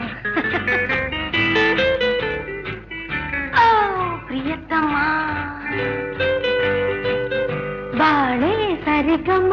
ಓ ಪ್ರಿಯತಮ ಬಾಳೆ ಸರಿಗಮ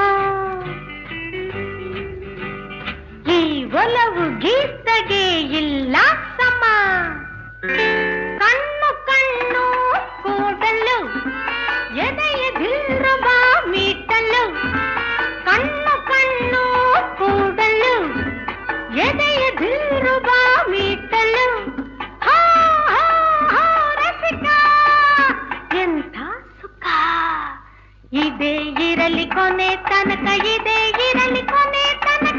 ಈ ಒಲವು ಗೀತೆಗೆ ಇಲ್ಲ ಸಮ ಕಣ್ಣು ಕಣ್ಣು ಕೂಡಲು ಎದೆಯ ದಿಲ್ರುವ ಮೀಟಲು ಕಣ್ಣು ಕಣ್ಣು ಕೂಡಲು ಎದೆಯ ದಿಲ್ರುವ ಮೀಟಲು ಹಾ ಹಾ ಹಾ ರಸಿಕ ಎಂಥ ಸುಖ ಇದೇ ಇರಲಿ ಕೊನೆ ತನಕ ಇದೇ ಇರಲಿ ಕೊನೆ ತನಕ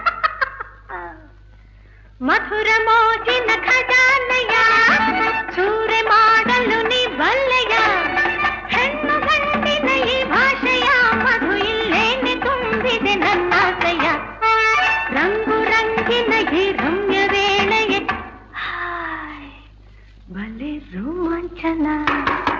ಮಧುರ ಮೋಜಿನ ಖಜಾನೆಯ ಸೂರೆ ಮಾಡಲು ನೀ ಬಲ್ಲೆಯ ಹೆಣ್ಣು ಗಂಡಿನ ಈ ಭಾಷೆಯ ಮಧು ಇಲ್ಲೇನೆ ತುಂಬಿದೆ ನನ್ನಾಸೆಯ ರಂಗು ರಂಗಿನ ಈ ರಮ್ಯ ವೇಳೆಯೇ ಹಾಯ್ ಬಲೆ ರೋಮಾಂಚನ